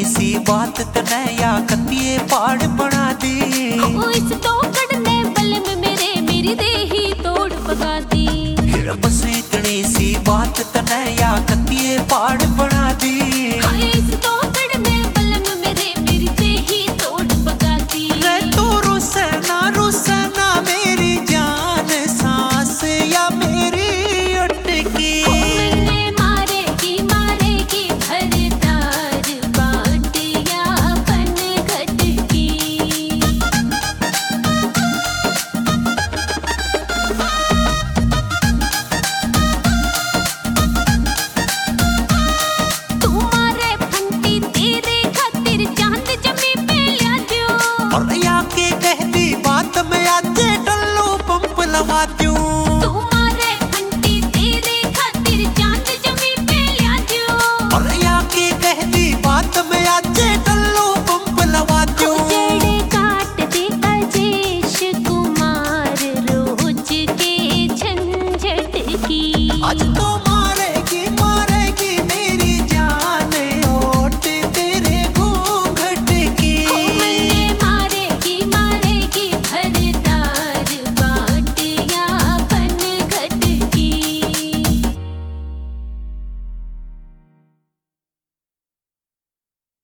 सी बात तने या कतिए पहाड़ बना दी। इस तो कड़ने बल में मेरी देही तोड़ पका दी। फिर बस इतनी सी बात तने या कतिए पहाड़ बना